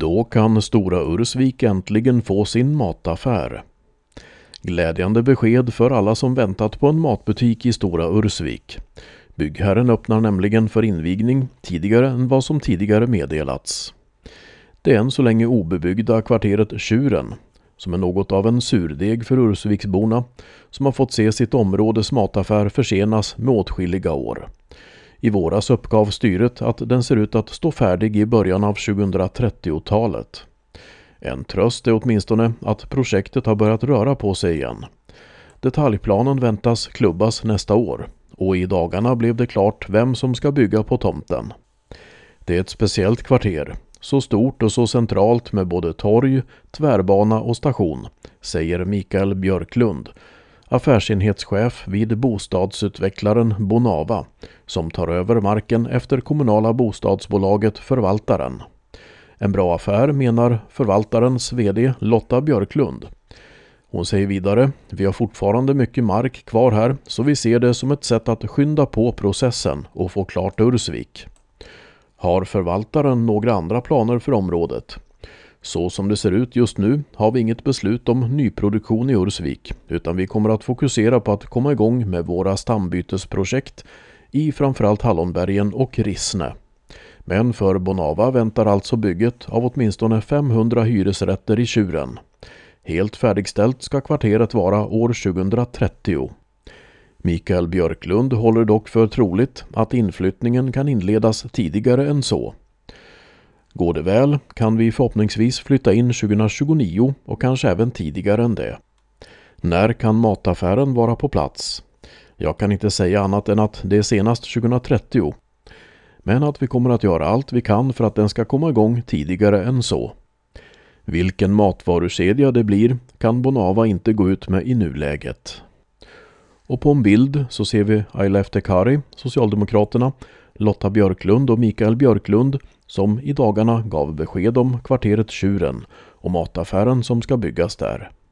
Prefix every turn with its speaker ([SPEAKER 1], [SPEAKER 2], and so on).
[SPEAKER 1] Då kan Stora Ursvik äntligen få sin mataffär. Glädjande besked för alla som väntat på en matbutik i Stora Ursvik. Byggherren öppnar nämligen för invigning tidigare än vad som tidigare meddelats. Det än så länge obebyggda kvarteret Tjuren, som är något av en surdeg för Ursviksborna, som har fått se sitt områdes mataffär försenas med åtskilliga år. I våras uppgav styret att den ser ut att stå färdig i början av 2030-talet. En tröst är åtminstone att projektet har börjat röra på sig igen. Detaljplanen väntas klubbas nästa år och i dagarna blev det klart vem som ska bygga på tomten. Det är ett speciellt kvarter, så stort och så centralt med både torg, tvärbana och station, säger Mikael Björklund, affärsenhetschef vid bostadsutvecklaren Bonava, som tar över marken efter kommunala bostadsbolaget Förvaltaren. En bra affär, menar förvaltarens vd Lotta Björklund. Hon säger vidare: vi har fortfarande mycket mark kvar här, så vi ser det som ett sätt att skynda på processen och få klart Ursvik. Har förvaltaren några andra planer för området? Så som det ser ut just nu har vi inget beslut om nyproduktion i Ursvik, utan vi kommer att fokusera på att komma igång med våra stambytesprojekt i framförallt Hallonbergen och Rissne. Men för Bonava väntar alltså bygget av åtminstone 500 hyresrätter i Tjuren. Helt färdigställt ska kvarteret vara år 2030. Mikael Björklund håller dock för troligt att inflyttningen kan inledas tidigare än så. Går det väl kan vi förhoppningsvis flytta in 2029 och kanske även tidigare än det. När kan mataffären vara på plats? Jag kan inte säga annat än att det är senast 2030. Men att vi kommer att göra allt vi kan för att den ska komma igång tidigare än så. Vilken matvarukedja det blir kan Bonava inte gå ut med i nuläget. Och på en bild så ser vi Ayla Eftekari, Socialdemokraterna, Lotta Björklund och Mikael Björklund som i dagarna gav besked om kvarteret Tjuren och mataffären som ska byggas där.